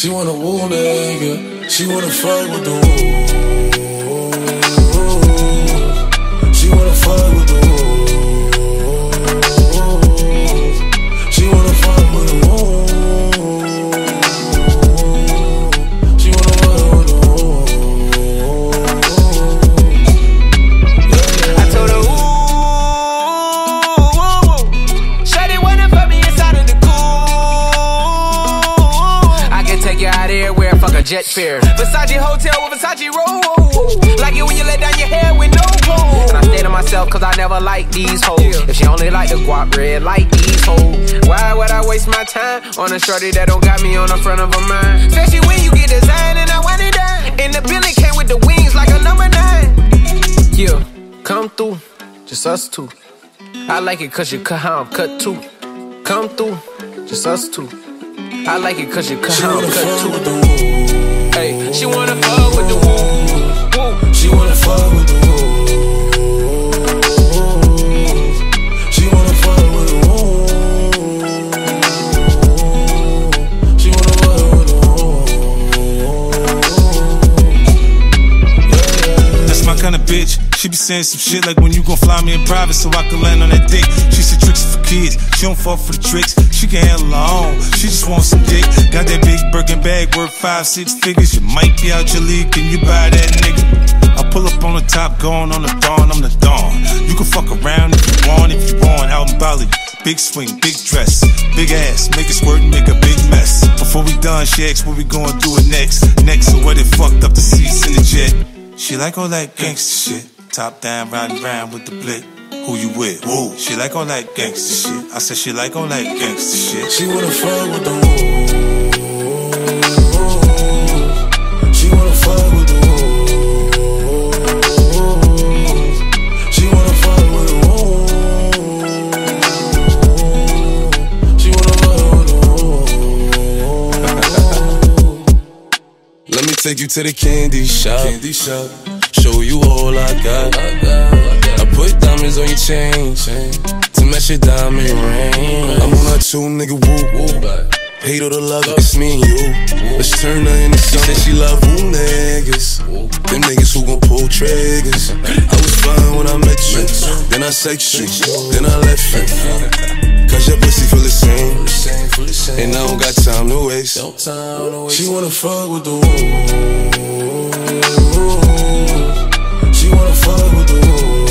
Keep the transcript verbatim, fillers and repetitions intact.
She wanna woo nigga. She wanna fuck with the woo. She wanna fuck with the woo. She wanna fuck with the woo. She wanna fuck with the woo. I told her, ooh, shawty wanna fuck me inside of the cool. I can take you out everywhere, fuck a jet fare. Versace hotel with Versace roll. Like it when you let down your hair with no clothes. And I stay to myself cause I never like these hoes. If she only like the guap red, like these hoes. Why would I waste my time on a shorty that don't got me on the front of her mind? Especially when you get designed and I want it done. And the Billy came with the wings like a number nine. Yeah, come through, just us two. I like it cause you cut how I'm cut too. Come through, just us two. I like it cause you cut how I'm cut too. Hey, she wanna fuck with the woo. She wanna fuck with the woo. She wanna fuck with the woo. She wanna fuck with the woo. That's my kind of bitch. She be saying some shit like when you gon' fly me in private so I can land on that dick. She said tricks for kids, she don't fall for the tricks. She can handle her own, she just wants some dick. Got that big Birkin bag worth five, six figures. You might be out your league, can you buy that nigga? I pull up on the top, going on the dawn, I'm the dawn. You can fuck around if you want, if you want, out in Bali. Big swing, big dress, big ass, make it squirt and make a big mess. Before we done, she asked what we gon' do it next. Next, so what it fucked up the seats in the jet. She like all that gangsta shit. Top down, riding round with the blick. Who you with? Woo. She like all that gangsta shit. I said she like all that gangsta shit. She wanna fuck with the woo. She wanna fuck with the woo. She wanna fuck with the woo. She wanna fuck with the woo. Let me take you to the candy shop. Candy shop. Show you all I got. I, got, I put diamonds on your chain, chain to match your diamond ring. I'm on a two nigga woo woo. Hate all the love, it's me and you. Let's turn her into something. She love woo niggas. Them niggas who gon' pull triggers. I was fine when I met you. Then I sex you. Then I left you. Cause your pussy feel the same. And I don't got time to waste. She wanna fuck with the woo. She wanna fuck with the woo.